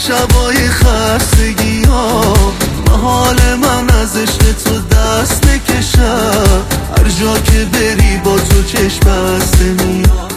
شبای خستگی ها، محال من از عشق تو دست بکشم. هر جا که بری با تو چشم بسته میام.